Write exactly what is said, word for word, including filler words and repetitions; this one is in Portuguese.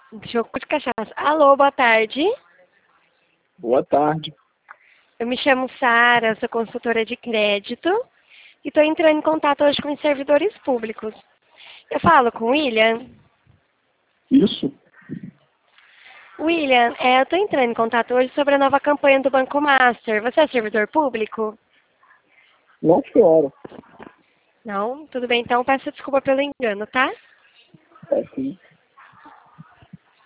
Jogo de cachaça. Alô, boa tarde. Boa tarde. Eu me chamo Sara, sou consultora de crédito e estou entrando em contato hoje com os servidores públicos. Eu falo com o William? Isso? William, é, eu estou entrando em contato hoje sobre a nova campanha do Banco Master. Você é servidor público? Não, senhora. Não? Tudo bem, então peço desculpa pelo engano, tá? É sim.